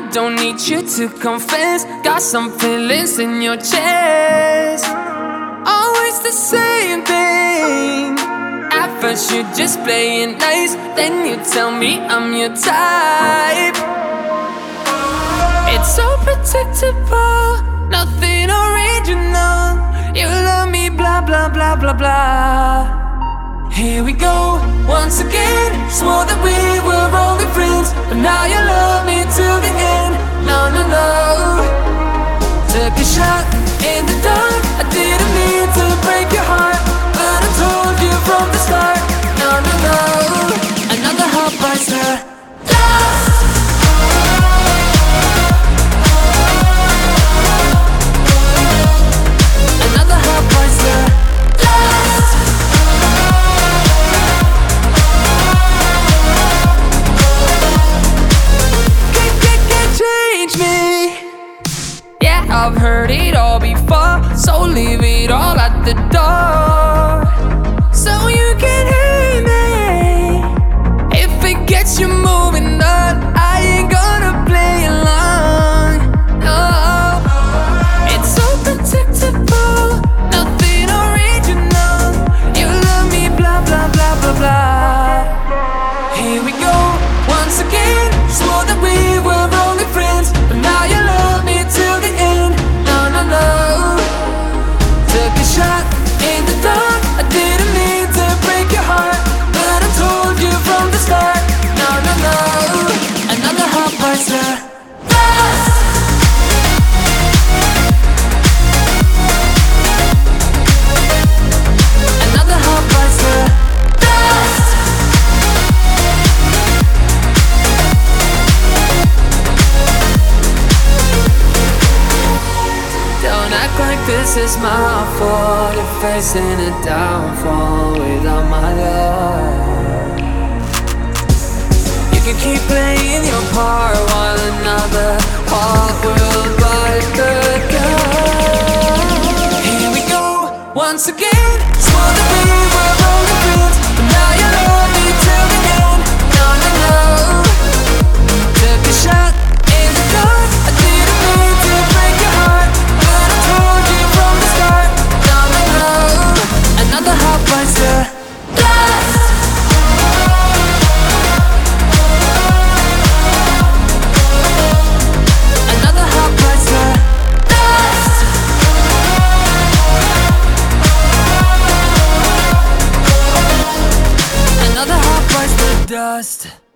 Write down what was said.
don't need you to confess. Got some feelings in your chest. Always the same thing. At first you're just playing nice, then you tell me I'm your type. It's so predictable, nothing original. You love me, blah blah blah blah blah. Here we go, once again. Swore that we were only friends, but now you love me till the end. No, no, no. Took a shot in the dark. I didn't mean to break your heart, but I told you from the start. No, no, no. Another heartbreaker. Another heartbreaker. I've heard it all before, so leave it all at the door, so you can hate me. If it gets you moving on, I ain't gonna play along. No, it's so predictable, nothing original. You love me, blah blah blah blah blah. Here we go, once again. Swore that we were only friends, but now you love me till the end. Took a shot in the dark. I didn't mean to break your heart, but I told you from the start. No, no, no. Another heartbreaker. Another heartbreaker. Don't act like this is my fault. You're facing a downfall without my love. You can keep playing your part while another heart will bite the gun. Here we go, once again. Swore that we were only friends, but now you love me till the end. No, no, no. Took a shot in the dark. I didn't mean to break your heart, but I told you from the start. No, no, no. Another heartbreaker. Another heartbreaker. Another heartbreaker. Dust.